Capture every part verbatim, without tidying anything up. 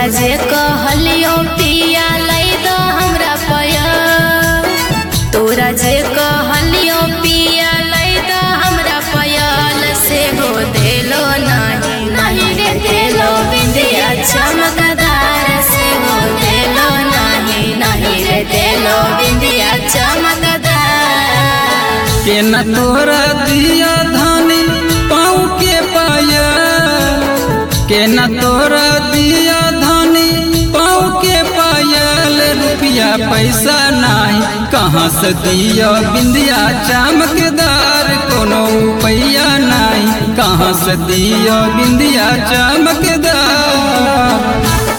तोरा जे कहलियो पिया लै दो हमरा पया, तोरा जे कहलियो पिया लै दो हमरा पयल से हो देलो नहीं, नहीं रे देलो बिंदिया चमकदार से हो देलो नहीं, नहीं रे देलो बिंदिया चमकदार। के न तोरा दिया धानी पाँव के पाया, के न तोरा दिया धानी पाँव के पायल, रुपया पैसा नहीं कहाँ से दिया बिंदिया चमकदार, कोनो रुपया नहीं कहाँ से दिया बिंदिया चमकदार।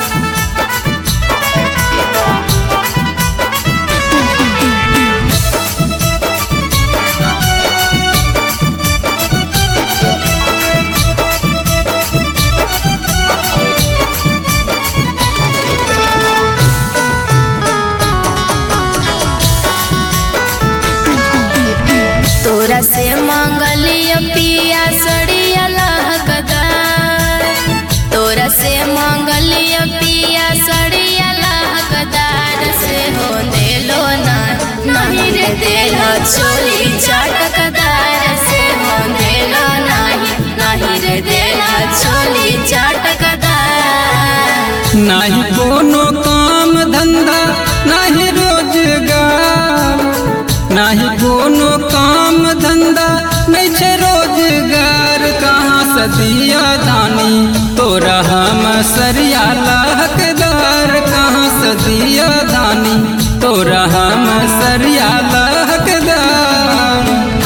तोरा से मांगलिया पिया सड़िया लहकदार, तोरा से मांगलिया पिया सड़िया लहकदार से हो देलो नहीं, नहीं रे देलो चोली चटकदार से हो देलो नहीं, नहीं रे देलो चोली चटकदार। नहीं कोनो काम धंधा नहीं रोजगार, नहीं कोनो काम धंधा नहीं छे रोजगार, कहाँ से दिया दानी तोरा हम सरिया लहकदार, कहाँ से दिया दानी तोरा हम सरिया लहकदार।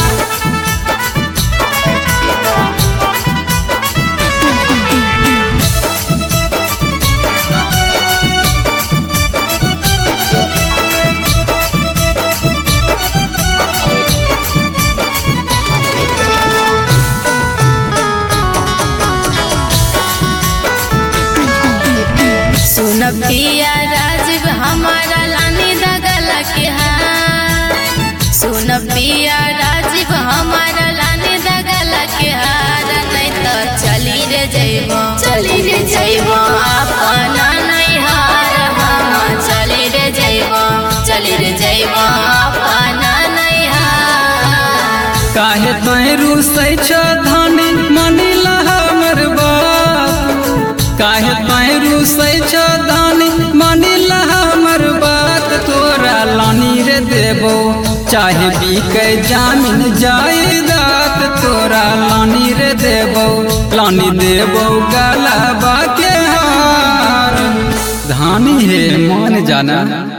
सुन पिया राजीव हमारा लानी दगल के हार, सुन पिया राजीव हमारा लानी दगल के हार, नहीं तो चली रे जइबो, चली रे जइबो अपना नहीं हार, हम चली रे जइबो, चली रे जइबो अपना नहीं हार। काहे तोय रुसै छ धानी मानिला हमर बात, काहे तोय रुसै छ धानी मानिला हमर बात, तोरा लानी रे देबो चाहे बिकै जामिन जायदाद, तोरा लानी रे देबो, लानी देबो गलबा के हार। धानी है मान जाना।